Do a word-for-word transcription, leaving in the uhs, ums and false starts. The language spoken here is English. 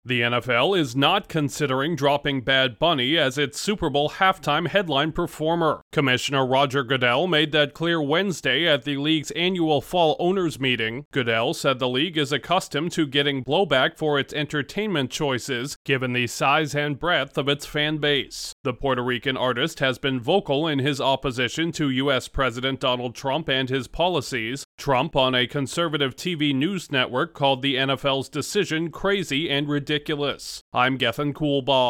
The N F L is not considering dropping Bad Bunny as its Super Bowl halftime headline performer. Commissioner Roger Goodell made that clear Wednesday at the league's annual fall owners meeting. Goodell said the league is accustomed to getting blowback for its entertainment choices, given the size and breadth of its fan base. The Puerto Rican artist has been vocal in his opposition to U S President Donald Trump and his policies. Trump, on a conservative T V news network, called the N F L's decision crazy and ridiculous. I'm Gethin Coolbaugh.